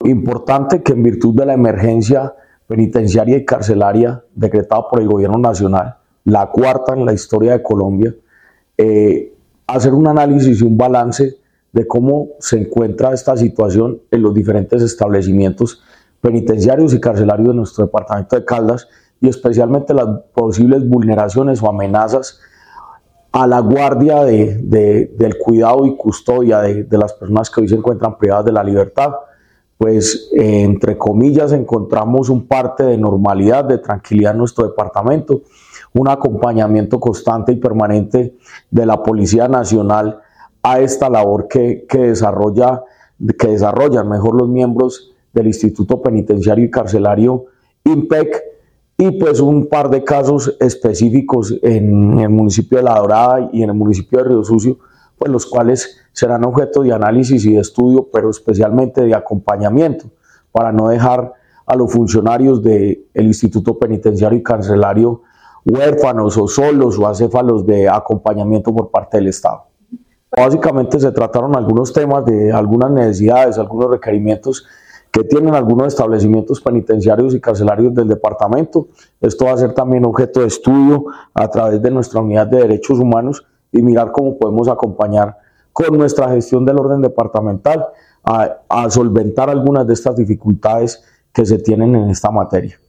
Importante que en virtud de la emergencia penitenciaria y carcelaria decretada por el gobierno nacional, la cuarta en la historia de Colombia, hacer un análisis y un balance de cómo se encuentra esta situación en los diferentes establecimientos penitenciarios y carcelarios de nuestro departamento de Caldas, y especialmente las posibles vulneraciones o amenazas a la guardia del cuidado y custodia de las personas que hoy se encuentran privadas de la libertad. Pues entre comillas encontramos un parte de normalidad, de tranquilidad en nuestro departamento, un acompañamiento constante y permanente de la Policía Nacional a esta labor que desarrollan mejor los miembros del Instituto Penitenciario y Carcelario INPEC, y pues un par de casos específicos en el municipio de La Dorada y en el municipio de Río Sucio, pues los cuales serán objeto de análisis y de estudio, pero especialmente de acompañamiento, para no dejar a los funcionarios del Instituto Penitenciario y Carcelario huérfanos o solos o acéfalos de acompañamiento por parte del Estado. Básicamente se trataron algunos temas de algunas necesidades, algunos requerimientos que tienen algunos establecimientos penitenciarios y carcelarios del departamento. Esto va a ser también objeto de estudio a través de nuestra unidad de derechos humanos y mirar cómo podemos acompañar con nuestra gestión del orden departamental a solventar algunas de estas dificultades que se tienen en esta materia.